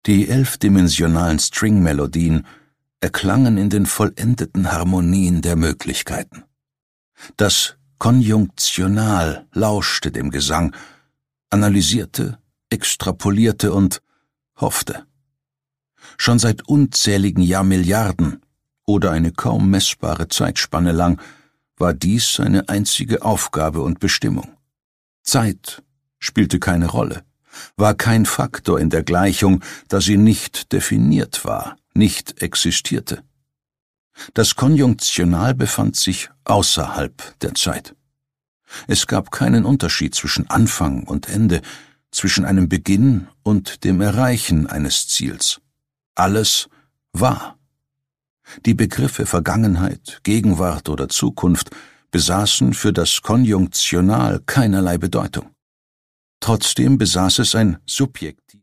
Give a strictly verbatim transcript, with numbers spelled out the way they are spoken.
Die elfdimensionalen Stringmelodien erklangen in den vollendeten Harmonien der Möglichkeiten. Das Konjunktional lauschte dem Gesang, analysierte, extrapolierte und hoffte. Schon seit unzähligen Jahrmilliarden oder eine kaum messbare Zeitspanne lang war dies seine einzige Aufgabe und Bestimmung. Zeit spielte keine Rolle, war kein Faktor in der Gleichung, da sie nicht definiert war, nicht existierte. Das Konjunktional befand sich außerhalb der Zeit. Es gab keinen Unterschied zwischen Anfang und Ende, zwischen einem Beginn und dem Erreichen eines Ziels. Alles war. Die Begriffe Vergangenheit, Gegenwart oder Zukunft besaßen für das Konjunktional keinerlei Bedeutung. Trotzdem besaß es ein subjektiv